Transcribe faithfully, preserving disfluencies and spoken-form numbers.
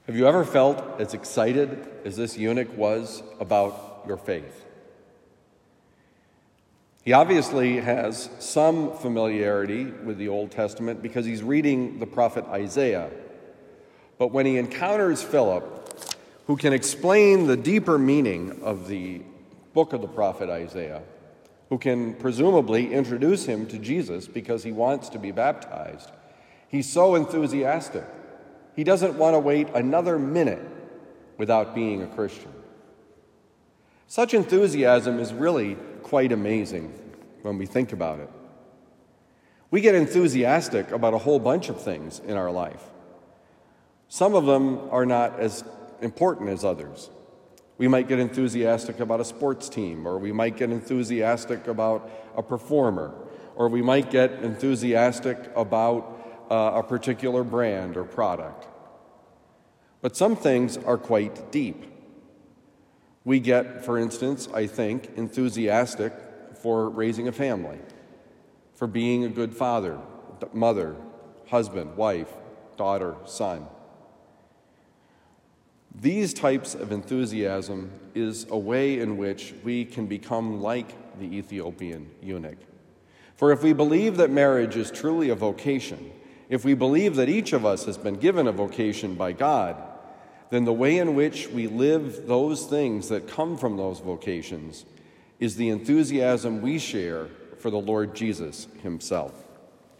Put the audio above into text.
Have you ever felt as excited as this eunuch was about your faith? He obviously has some familiarity with the Old Testament because he's reading the prophet Isaiah. But when he encounters Philip, who can explain the deeper meaning of the book of the prophet Isaiah, who can presumably introduce him to Jesus because he wants to be baptized, he's so enthusiastic. He doesn't want to wait another minute without being a Christian. Such enthusiasm is really quite amazing when we think about it. We get enthusiastic about a whole bunch of things in our life. Some of them are not as important as others. We might get enthusiastic about a sports team, or we might get enthusiastic about a performer, or we might get enthusiastic about uh, a particular brand or product. But some things are quite deep. We get, for instance, I think, enthusiastic for raising a family, for being a good father, mother, husband, wife, daughter, son. These types of enthusiasm is a way in which we can become like the Ethiopian eunuch. For if we believe that marriage is truly a vocation, if we believe that each of us has been given a vocation by God, then the way in which we live those things that come from those vocations is the enthusiasm we share for the Lord Jesus himself.